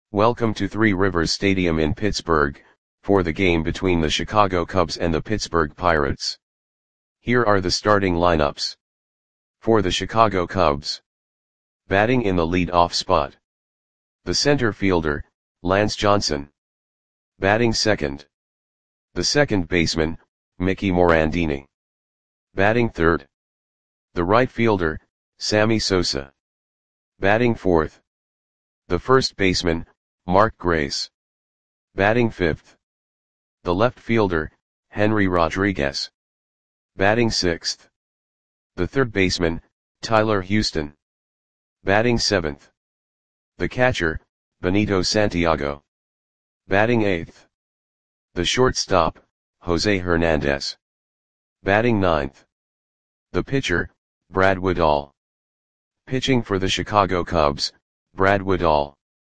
Welcome to Three Rivers Stadium in Pittsburgh, for the game between the Chicago Cubs and the Pittsburgh Pirates. Here are the starting lineups. For the Chicago Cubs. Batting in the lead-off spot. The center fielder, Lance Johnson. Batting second. The second baseman, Mickey Morandini. Batting third. The right fielder, Sammy Sosa. Batting fourth. The first baseman, Mark Grace. Batting fifth. The left fielder, Henry Rodriguez. Batting sixth. The third baseman, Tyler Houston. Batting seventh. The catcher, Benito Santiago. Batting eighth. The shortstop, Jose Hernandez. Batting ninth. The pitcher, Brad Woodall. Pitching for the Chicago Cubs, Brad Woodall.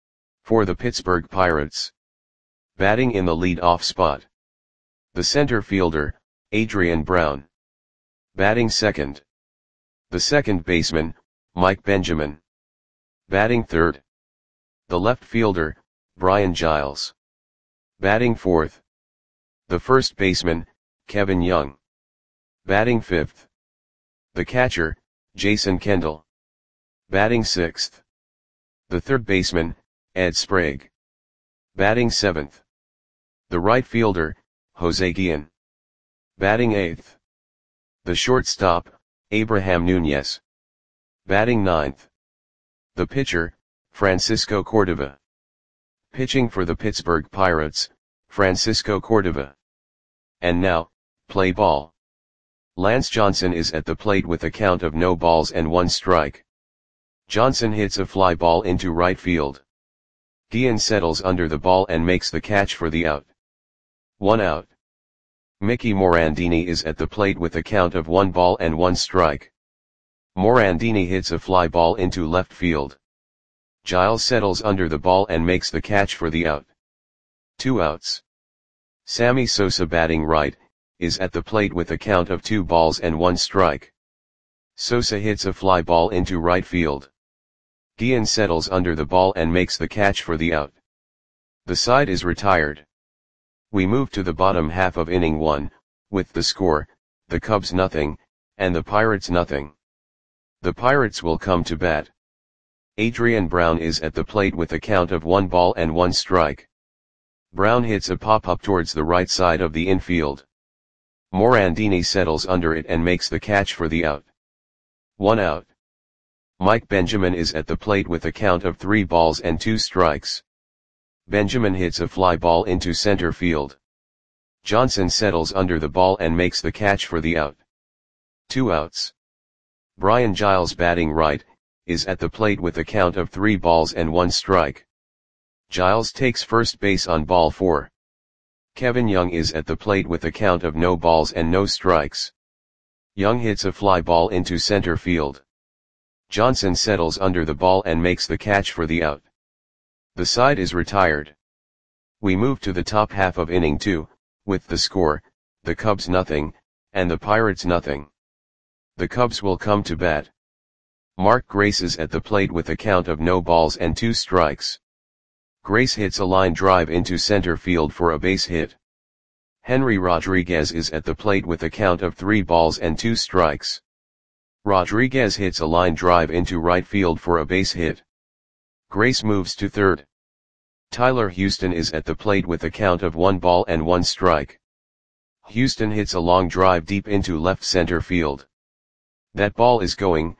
For the Pittsburgh Pirates. Batting in the lead-off spot. The center fielder, Adrian Brown. Batting second. The second baseman, Mike Benjamin. Batting third. The left fielder, Brian Giles. Batting fourth. The first baseman, Kevin Young. Batting fifth. The catcher, Jason Kendall. Batting sixth. The third baseman, Ed Sprague. Batting seventh. The right fielder, Jose Guillen. Batting eighth. The shortstop, Abraham Nunez. Batting ninth. The pitcher, Francisco Cordova. Pitching for the Pittsburgh Pirates, Francisco Cordova. And now, play ball. Lance Johnson is at the plate with a count of no balls and one strike. Johnson hits a fly ball into right field. Guillen settles under the ball and makes the catch for the out. 1 out. Mickey Morandini is at the plate with a count of 1 ball and 1 strike. Morandini hits a fly ball into left field. Giles settles under the ball and makes the catch for the out. 2 outs. Sammy Sosa, batting right, is at the plate with a count of 2 balls and 1 strike. Sosa hits a fly ball into right field. Guillen settles under the ball and makes the catch for the out. The side is retired. We move to the bottom half of inning 1, with the score, the Cubs nothing, and the Pirates nothing. The Pirates will come to bat. Adrian Brown is at the plate with a count of 1 ball and 1 strike. Brown hits a pop-up towards the right side of the infield. Morandini settles under it and makes the catch for the out. 1 out. Mike Benjamin is at the plate with a count of 3 balls and 2 strikes. Benjamin hits a fly ball into center field. Johnson settles under the ball and makes the catch for the out. 2 outs. Brian Giles, batting right, is at the plate with a count of 3 balls and 1 strike. Giles takes first base on ball 4. Kevin Young is at the plate with a count of no balls and no strikes. Young hits a fly ball into center field. Johnson settles under the ball and makes the catch for the out. The side is retired. We move to the top half of inning 2, with the score, the Cubs nothing, and the Pirates nothing. The Cubs will come to bat. Mark Grace is at the plate with a count of no balls and 2 strikes. Grace hits a line drive into center field for a base hit. Henry Rodriguez is at the plate with a count of 3 balls and 2 strikes. Rodriguez hits a line drive into right field for a base hit. Grace moves to third. Tyler Houston is at the plate with a count of 1 ball and 1 strike. Houston hits a long drive deep into left center field. That ball is gone.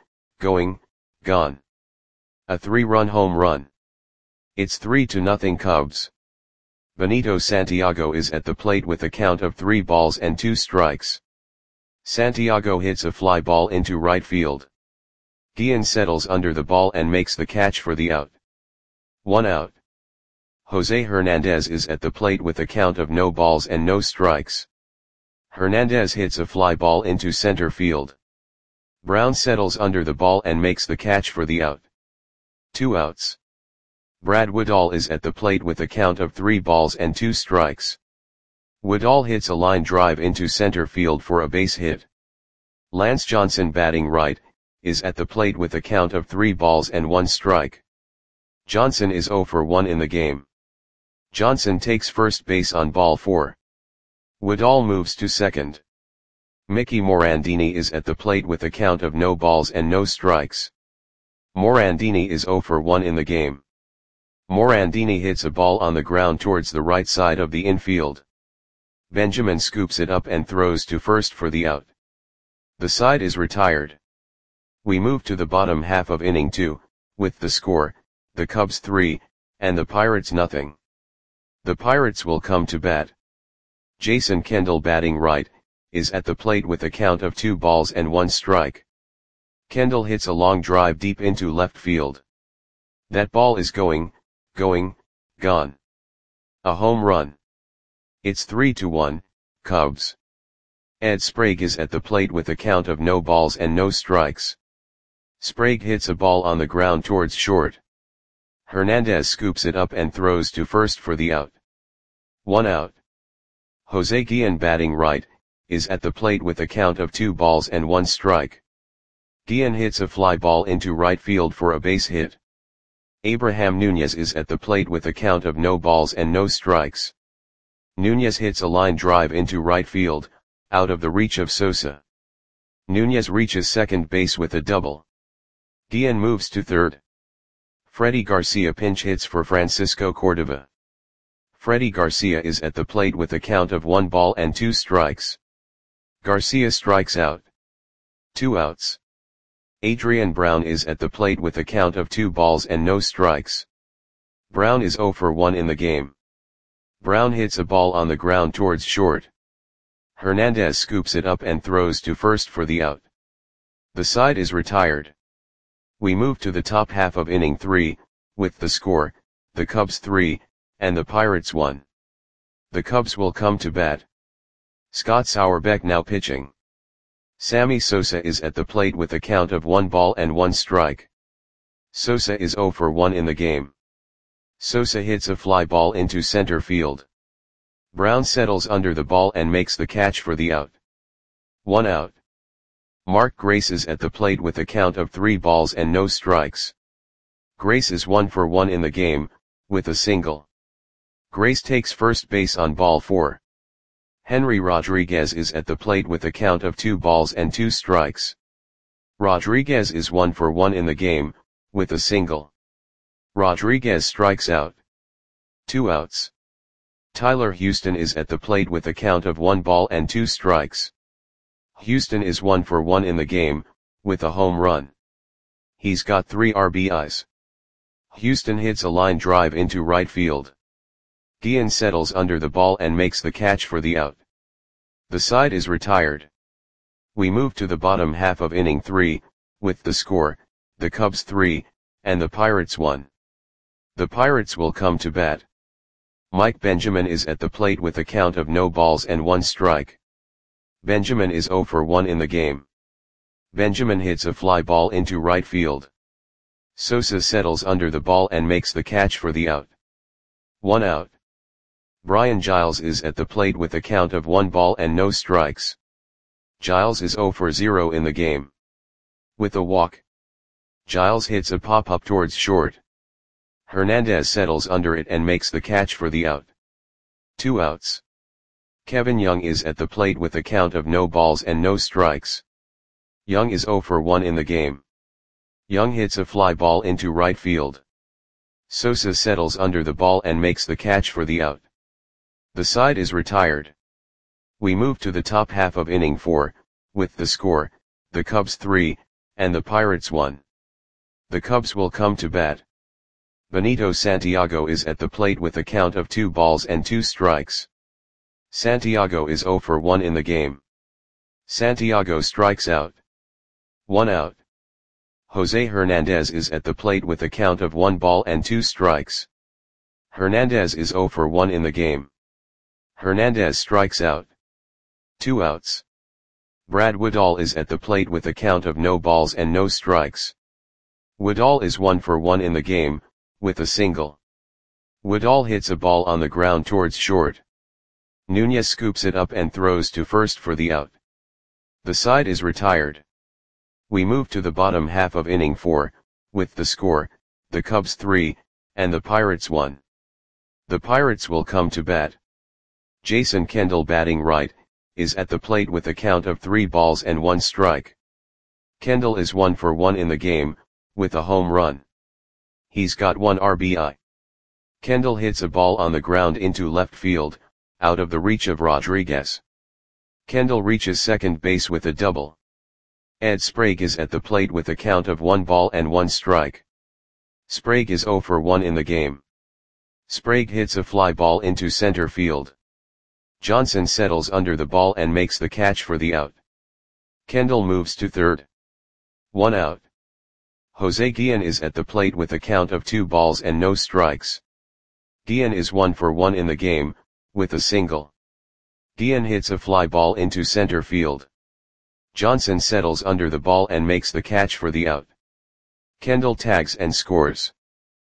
A 3-run home run. It's 3-0 Cubs. Benito Santiago is at the plate with a count of 3 balls and 2 strikes. Santiago hits a fly ball into right field. Guillen settles under the ball and makes the catch for the out. 1 out. Jose Hernandez is at the plate with a count of no balls and no strikes. Hernandez hits a fly ball into center field. Brown settles under the ball and makes the catch for the out. 2 outs. Brad Woodall is at the plate with a count of 3 balls and 2 strikes. Woodall hits a line drive into center field for a base hit. Lance Johnson, batting right, is at the plate with a count of 3 balls and 1 strike. Johnson is 0 for 1 in the game. Johnson takes first base on ball 4. Woodall moves to second. Mickey Morandini is at the plate with a count of no balls and no strikes. Morandini is 0 for 1 in the game. Morandini hits a ball on the ground towards the right side of the infield. Benjamin scoops it up and throws to first for the out. The side is retired. We move to the bottom half of inning 2, with the score, the Cubs 3, and the Pirates nothing. The Pirates will come to bat. Jason Kendall, batting right, is at the plate with a count of 2 balls and 1 strike. Kendall hits a long drive deep into left field. That ball is gone. A home run. It's 3-1, Cubs. Ed Sprague is at the plate with a count of no balls and no strikes. Sprague hits a ball on the ground towards short. Hernandez scoops it up and throws to first for the out. 1 out. Jose Guillen, batting right, is at the plate with a count of 2 balls and 1 strike. Guillen hits a fly ball into right field for a base hit. Abraham Nunez is at the plate with a count of no balls and no strikes. Nunez hits a line drive into right field, out of the reach of Sosa. Nunez reaches second base with a double. Guillen moves to third. Freddie Garcia pinch hits for Francisco Cordova. Freddie Garcia is at the plate with a count of 1 ball and 2 strikes. Garcia strikes out. 2 outs. Adrian Brown is at the plate with a count of 2 balls and no strikes. Brown is 0 for 1 in the game. Brown hits a ball on the ground towards short. Hernandez scoops it up and throws to first for the out. The side is retired. We move to the top half of inning 3, with the score, the Cubs 3, and the Pirates 1. The Cubs will come to bat. Scott Sauerbeck now pitching. Sammy Sosa is at the plate with a count of 1 ball and 1 strike. Sosa is 0 for 1 in the game. Sosa hits a fly ball into center field. Brown settles under the ball and makes the catch for the out. 1 out. Mark Grace is at the plate with a count of 3 balls and no strikes. Grace is 1 for 1 in the game, with a single. Grace takes first base on ball 4. Henry Rodriguez is at the plate with a count of 2 balls and 2 strikes. Rodriguez is 1 for 1 in the game, with a single. Rodriguez strikes out. 2 outs. Tyler Houston is at the plate with a count of 1 ball and 2 strikes. Houston is 1 for 1 in the game, with a home run. He's got 3 RBIs. Houston hits a line drive into right field. Guillen settles under the ball and makes the catch for the out. The side is retired. We move to the bottom half of inning 3, with the score, the Cubs 3, and the Pirates 1. The Pirates will come to bat. Mike Benjamin is at the plate with a count of no balls and 1 strike. Benjamin is 0 for 1 in the game. Benjamin hits a fly ball into right field. Sosa settles under the ball and makes the catch for the out. 1 out. Brian Giles is at the plate with a count of 1 ball and no strikes. Giles is 0 for 0 in the game. With a walk. Giles hits a pop-up towards short. Hernandez settles under it and makes the catch for the out. 2 outs. Kevin Young is at the plate with a count of no balls and no strikes. Young is 0 for 1 in the game. Young hits a fly ball into right field. Sosa settles under the ball and makes the catch for the out. The side is retired. We move to the top half of inning 4, with the score, the Cubs 3, and the Pirates 1. The Cubs will come to bat. Benito Santiago is at the plate with a count of 2 balls and 2 strikes. Santiago is 0 for 1 in the game. Santiago strikes out. 1 out. Jose Hernandez is at the plate with a count of 1 ball and 2 strikes. Hernandez is 0 for 1 in the game. Hernandez strikes out. 2 outs. Brad Woodall is at the plate with a count of no balls and no strikes. Woodall is 1 for 1 in the game, with a single. Woodall hits a ball on the ground towards short. Nunez scoops it up and throws to first for the out. The side is retired. We move to the bottom half of inning 4, with the score, the Cubs 3, and the Pirates 1. The Pirates will come to bat. Jason Kendall batting right, is at the plate with a count of 3 balls and 1 strike. Kendall is 1 for 1 in the game, with a home run. He's got 1 RBI. Kendall hits a ball on the ground into left field, out of the reach of Rodriguez. Kendall reaches second base with a double. Ed Sprague is at the plate with a count of 1 ball and 1 strike. Sprague is 0 for 1 in the game. Sprague hits a fly ball into center field. Johnson settles under the ball and makes the catch for the out. Kendall moves to third. 1 out. Jose Guillen is at the plate with a count of 2 balls and no strikes. Guillen is 1 for 1 in the game, with a single. Guillen hits a fly ball into center field. Johnson settles under the ball and makes the catch for the out. Kendall tags and scores.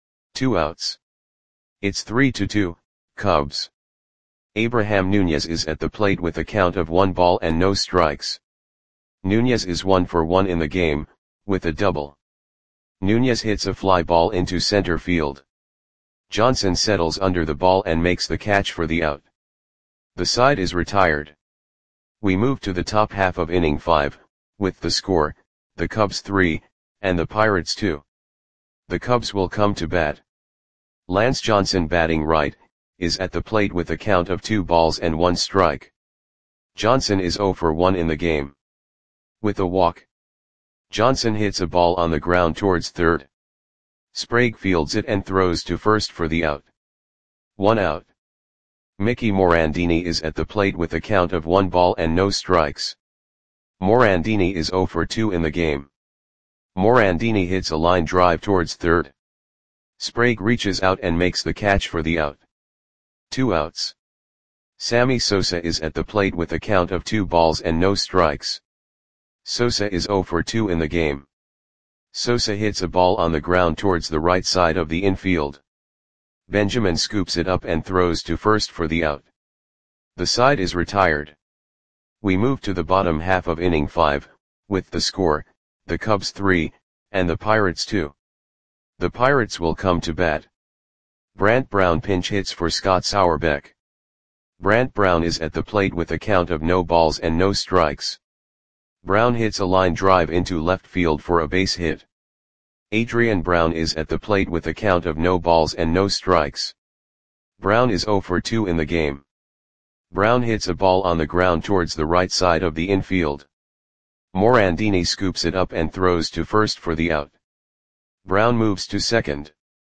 2 outs. It's 3-2, Cubs. Abraham Nunez is at the plate with a count of 1 ball and no strikes. Nunez is 1 for 1 in the game, with a double. Nunez hits a fly ball into center field. Johnson settles under the ball and makes the catch for the out. The side is retired. We move to the top half of inning 5, with the score, the Cubs 3, and the Pirates 2. The Cubs will come to bat. Lance Johnson batting right, is at the plate with a count of 2 balls and 1 strike. Johnson is 0 for 1 in the game. With a walk. Johnson hits a ball on the ground towards third. Sprague fields it and throws to first for the out. 1 out. Mickey Morandini is at the plate with a count of 1 ball and no strikes. Morandini is 0 for 2 in the game. Morandini hits a line drive towards third. Sprague reaches out and makes the catch for the out. 2 outs. Sammy Sosa is at the plate with a count of 2 balls and no strikes. Sosa is 0 for 2 in the game. Sosa hits a ball on the ground towards the right side of the infield. Benjamin scoops it up and throws to first for the out. The side is retired. We move to the bottom half of inning 5, with the score, the Cubs 3, and the Pirates 2. The Pirates will come to bat. Brant Brown pinch hits for Scott Sauerbeck. Brant Brown is at the plate with a count of no balls and no strikes. Brown hits a line drive into left field for a base hit. Adrian Brown is at the plate with a count of no balls and no strikes. Brown is 0 for 2 in the game. Brown hits a ball on the ground towards the right side of the infield. Morandini scoops it up and throws to first for the out. Brown moves to second.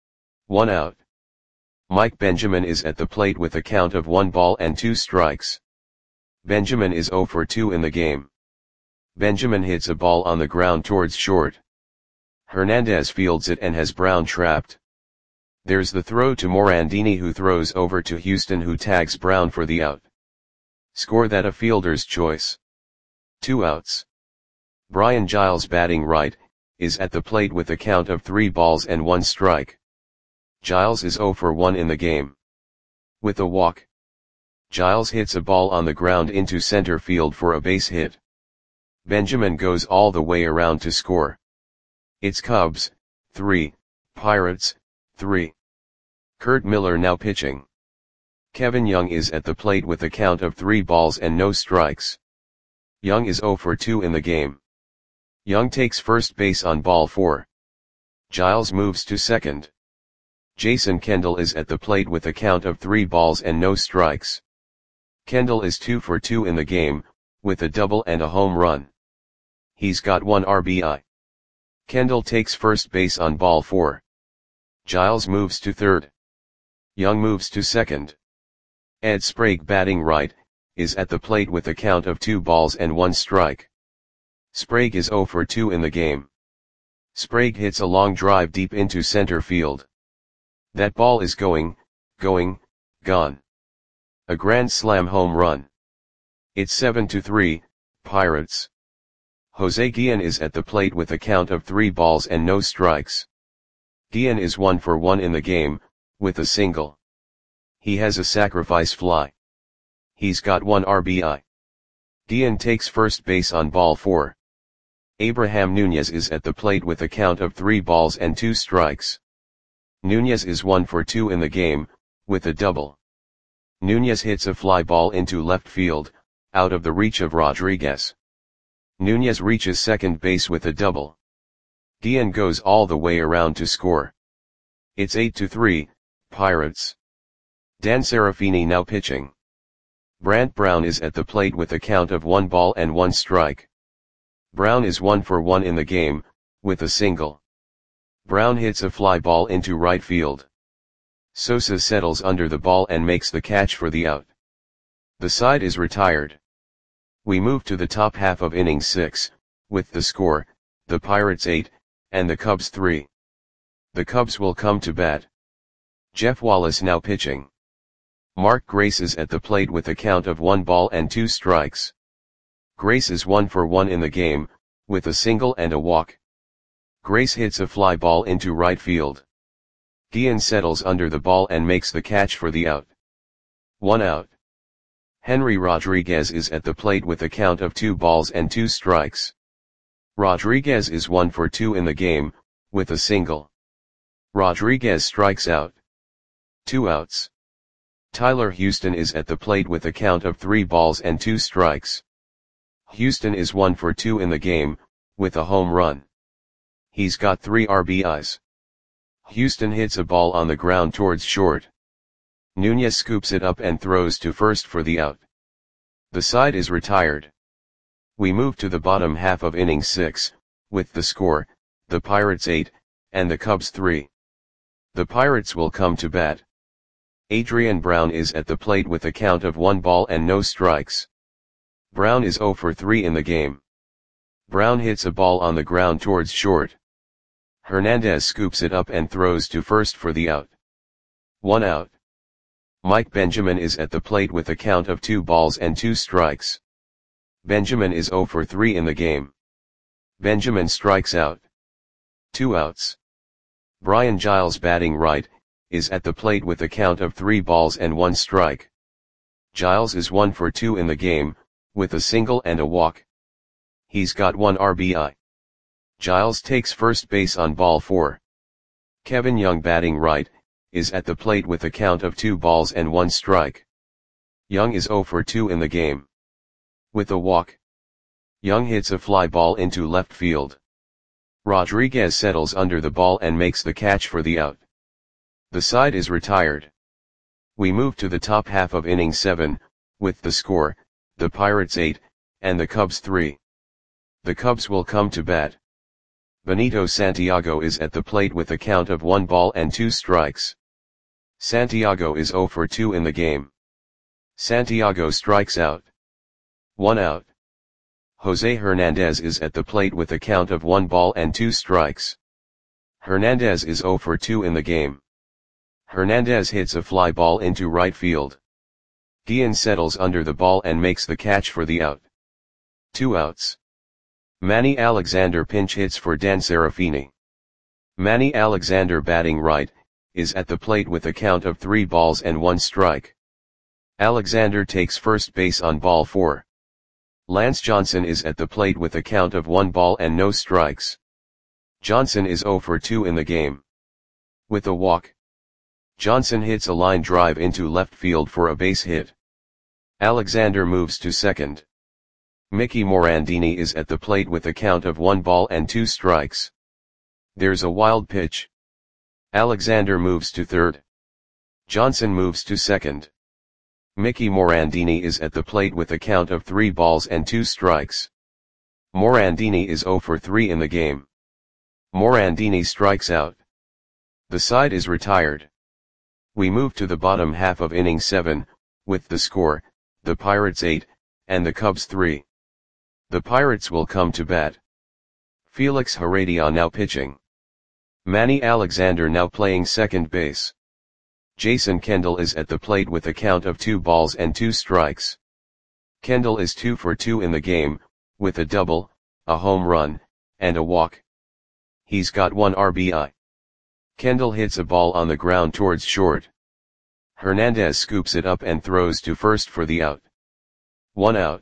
1 out. Mike Benjamin is at the plate with a count of 1 ball and 2 strikes. Benjamin is 0 for 2 in the game. Benjamin hits a ball on the ground towards short. Hernandez fields it and has Brown trapped. There's the throw to Morandini, who throws over to Houston, who tags Brown for the out. Score that a fielder's choice. 2 outs. Brian Giles batting right, is at the plate with a count of 3 balls and 1 strike. Giles is 0 for 1 in the game. With a walk. Giles hits a ball on the ground into center field for a base hit. Benjamin goes all the way around to score. It's Cubs 3, Pirates 3. Kurt Miller now pitching. Kevin Young is at the plate with a count of 3 balls and no strikes. Young is 0 for 2 in the game. Young takes first base on ball 4. Giles moves to second. Jason Kendall is at the plate with a count of 3 balls and no strikes. Kendall is 2 for 2 in the game, with a double and a home run. He's got 1 RBI. Kendall takes first base on ball 4. Giles moves to third. Young moves to second. Ed Sprague batting right, is at the plate with a count of 2 balls and 1 strike. Sprague is 0 for 2 in the game. Sprague hits a long drive deep into center field. That ball is gone. A grand slam home run. It's 7-3, Pirates. Jose Guillen is at the plate with a count of 3 balls and no strikes. Guillen is 1 for 1 in the game, with a single. He has a sacrifice fly. He's got 1 RBI. Guillen takes first base on ball 4. Abraham Nunez is at the plate with a count of 3 balls and 2 strikes. Nunez is 1 for 2 in the game, with a double. Nunez hits a fly ball into left field, out of the reach of Rodriguez. Nunez reaches second base with a double. Guillen goes all the way around to score. It's 8-3, Pirates. Dan Serafini now pitching. Brant Brown is at the plate with a count of 1 ball and 1 strike. Brown is 1 for 1 in the game, with a single. Brown hits a fly ball into right field. Sosa settles under the ball and makes the catch for the out. The side is retired. We move to the top half of inning 6, with the score, the Pirates 8, and the Cubs 3. The Cubs will come to bat. Jeff Wallace now pitching. Mark Grace is at the plate with a count of 1 ball and 2 strikes. Grace is 1 for 1 in the game, with a single and a walk. Grace hits a fly ball into right field. Guillen settles under the ball and makes the catch for the out. 1 out. Henry Rodriguez is at the plate with a count of 2 balls and 2 strikes. Rodriguez is 1 for 2 in the game, with a single. Rodriguez strikes out. 2 outs. Tyler Houston is at the plate with a count of 3 balls and 2 strikes. Houston is 1 for 2 in the game, with a home run. He's got 3 RBIs. Houston hits a ball on the ground towards short. Nunez scoops it up and throws to first for the out. The side is retired. We move to the bottom half of inning 6, with the score, the Pirates 8, and the Cubs 3. The Pirates will come to bat. Adrian Brown is at the plate with a count of 1 ball and no strikes. Brown is 0 for 3 in the game. Brown hits a ball on the ground towards short. Hernandez scoops it up and throws to first for the out. 1 out. Mike Benjamin is at the plate with a count of 2 balls and 2 strikes. Benjamin is 0 for 3 in the game. Benjamin strikes out. 2 outs. Brian Giles batting right, is at the plate with a count of 3 balls and 1 strike. Giles is 1 for 2 in the game, with a single and a walk. He's got 1 RBI. Giles takes first base on ball 4. Kevin Young batting right, is at the plate with a count of 2 balls and 1 strike. Young is 0 for 2 in the game. With a walk. Young hits a fly ball into left field. Rodriguez settles under the ball and makes the catch for the out. The side is retired. We move to the top half of inning 7, with the score, the Pirates 8, and the Cubs 3. The Cubs will come to bat. Benito Santiago is at the plate with a count of 1 ball and 2 strikes. Santiago is 0 for 2 in the game. Santiago strikes out. 1 out. Jose Hernandez is at the plate with a count of 1 ball and 2 strikes. Hernandez is 0 for 2 in the game. Hernandez hits a fly ball into right field. Guillen settles under the ball and makes the catch for the out. 2 outs. Manny Alexander pinch hits for Dan Serafini. Manny Alexander batting right, is at the plate with a count of 3 balls and 1 strike. Alexander takes first base on ball 4. Lance Johnson is at the plate with a count of 1 ball and no strikes. Johnson is 0 for 2 in the game. With a walk. Johnson hits a line drive into left field for a base hit. Alexander moves to second. Mickey Morandini is at the plate with a count of 1 ball and 2 strikes. There's a wild pitch. Alexander moves to third. Johnson moves to second. Mickey Morandini is at the plate with a count of 3 balls and 2 strikes. Morandini is 0 for 3 in the game. Morandini strikes out. The side is retired. We move to the bottom half of inning 7, with the score, the Pirates 8, and the Cubs 3. The Pirates will come to bat. Felix Heredia now pitching. Manny Alexander now playing second base. Jason Kendall is at the plate with a count of 2 balls and 2 strikes. Kendall is 2 for 2 in the game, with a double, a home run, and a walk. He's got 1 RBI. Kendall hits a ball on the ground towards short. Hernandez scoops it up and throws to first for the out. 1 out.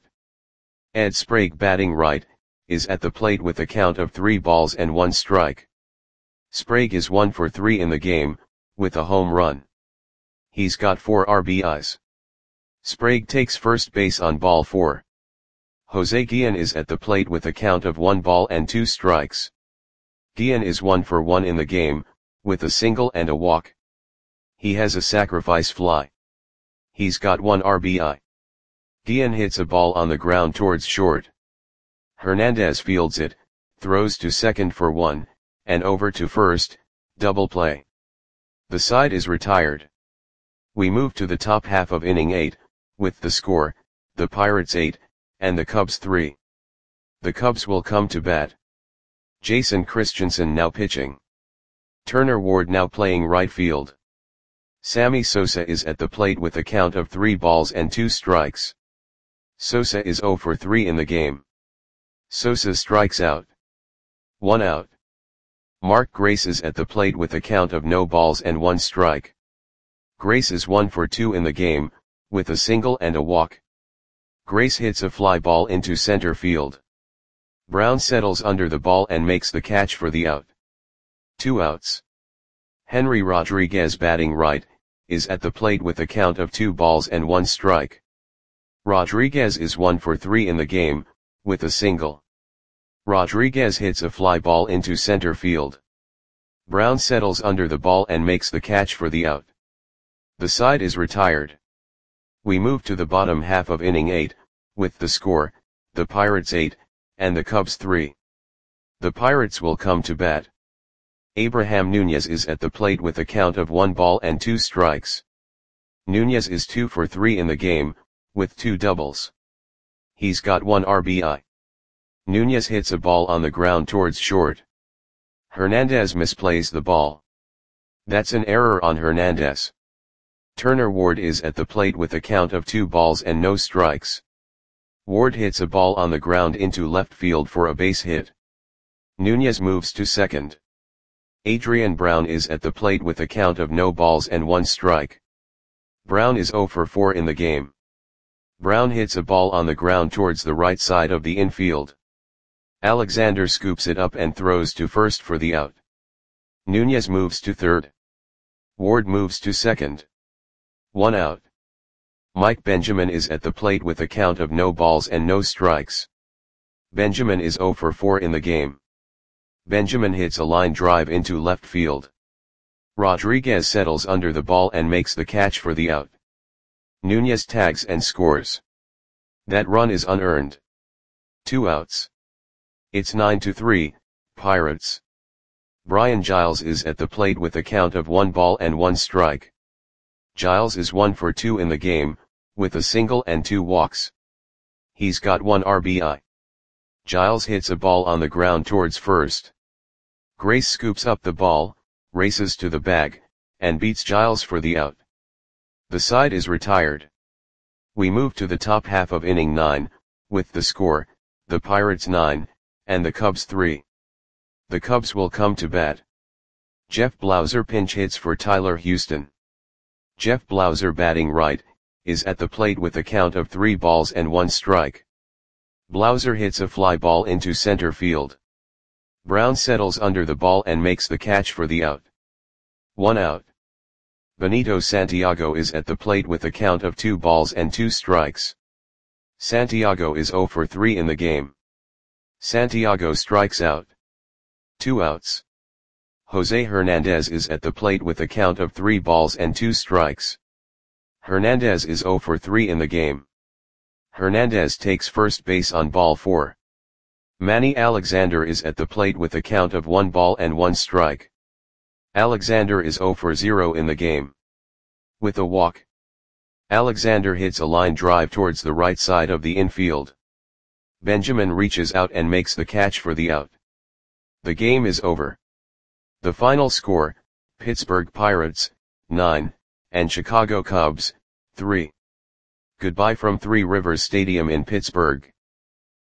Ed Sprague batting right, is at the plate with a count of 3 balls and 1 strike. Sprague is 1 for 3 in the game, with a home run. He's got 4 RBIs. Sprague takes first base on ball 4. Jose Guillen is at the plate with a count of 1 ball and 2 strikes. Guillen is 1 for 1 in the game, with a single and a walk. He has a sacrifice fly. He's got 1 RBI. Guillen hits a ball on the ground towards short. Hernandez fields it, throws to second for 1, and over to first, double play. The side is retired. We move to the top half of inning 8, with the score, the Pirates 8, and the Cubs 3. The Cubs will come to bat. Jason Christensen now pitching. Turner Ward now playing right field. Sammy Sosa is at the plate with a count of 3 balls and 2 strikes. Sosa is 0 for 3 in the game. Sosa strikes out. 1 out. Mark Grace is at the plate with a count of no balls and 1 strike. Grace is 1 for 2 in the game, with a single and a walk. Grace hits a fly ball into center field. Brown settles under the ball and makes the catch for the out. 2 outs. Henry Rodriguez, batting right, is at the plate with a count of 2 balls and 1 strike. Rodriguez is 1 for 3 in the game, with a single. Rodriguez hits a fly ball into center field. Brown settles under the ball and makes the catch for the out. The side is retired. We move to the bottom half of inning 8, with the score, the Pirates 8, and the Cubs 3. The Pirates will come to bat. Abraham Nunez is at the plate with a count of 1 ball and 2 strikes. Nunez is 2 for 3 in the game, with 2 doubles. He's got 1 RBI. Nunez hits a ball on the ground towards short. Hernandez misplays the ball. That's an error on Hernandez. Turner Ward is at the plate with a count of 2 balls and no strikes. Ward hits a ball on the ground into left field for a base hit. Nunez moves to second. Adrian Brown is at the plate with a count of no balls and 1 strike. Brown is 0 for 4 in the game. Brown hits a ball on the ground towards the right side of the infield. Alexander scoops it up and throws to first for the out. Nunez moves to third. Ward moves to second. 1 out. Mike Benjamin is at the plate with a count of no balls and no strikes. Benjamin is 0 for 4 in the game. Benjamin hits a line drive into left field. Rodriguez settles under the ball and makes the catch for the out. Nunez tags and scores. That run is unearned. 2 outs. It's 9-3, Pirates. Brian Giles is at the plate with a count of 1 ball and 1 strike. Giles is 1 for 2 in the game, with a single and 2 walks. He's got 1 RBI. Giles hits a ball on the ground towards first. Grace scoops up the ball, races to the bag, and beats Giles for the out. The side is retired. We move to the top half of inning 9, with the score, the Pirates 9, and the Cubs 3. The Cubs will come to bat. Jeff Blauser pinch hits for Tyler Houston. Jeff Blauser, batting right, is at the plate with a count of 3 balls and 1 strike. Blauser hits a fly ball into center field. Brown settles under the ball and makes the catch for the out. 1 out. Benito Santiago is at the plate with a count of 2 balls and 2 strikes. Santiago is 0 for 3 in the game. Santiago strikes out. 2 outs. Jose Hernandez is at the plate with a count of 3 balls and 2 strikes. Hernandez is 0 for 3 in the game. Hernandez takes first base on ball 4. Manny Alexander is at the plate with a count of 1 ball and 1 strike. Alexander is 0 for 0 in the game. With a walk. Alexander hits a line drive towards the right side of the infield. Benjamin reaches out and makes the catch for the out. The game is over. The final score, Pittsburgh Pirates, 9, and Chicago Cubs, 3. Goodbye from Three Rivers Stadium in Pittsburgh.